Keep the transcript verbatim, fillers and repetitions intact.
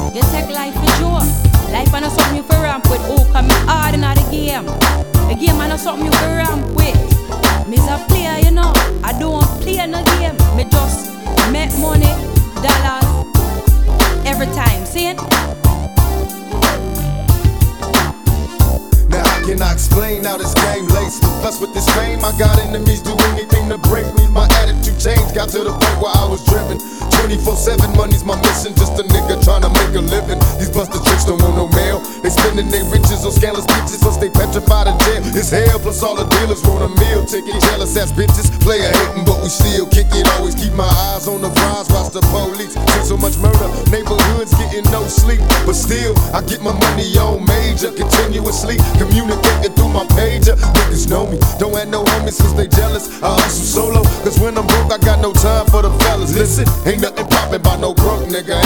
You take life for joke. Life ain't something you for ramp with. Oh, come me hard in the game. The game ain't something you for ramp with. Me's a player, you know. I don't play no game. Me just make money, dollars, every time. See it? Now how can I explain how this game laced? Plus with this fame, I got enemies do anything to break me. My attitude changed, got to the point where I was driven. twenty-four seven, money's my mission. Just a nigga trying to make a living. These busted tricks don't want no mail. They spending their riches on scandalous bitches, plus they petrified of jail. It's hell, plus all the dealers want a meal ticket. Jealous ass bitches, player hating, but we still kick it. Always keep my eyes on the prize, watch the police. See so much murder, neighborhoods getting no sleep. But still, I get my money on major, continuously communicating through my pager. Niggas know me, don't have no homies cause they jealous. I hustle solo, cause when I'm broke I got no time for the fellas. Listen, ain't nothing poppin' by no broke nigga.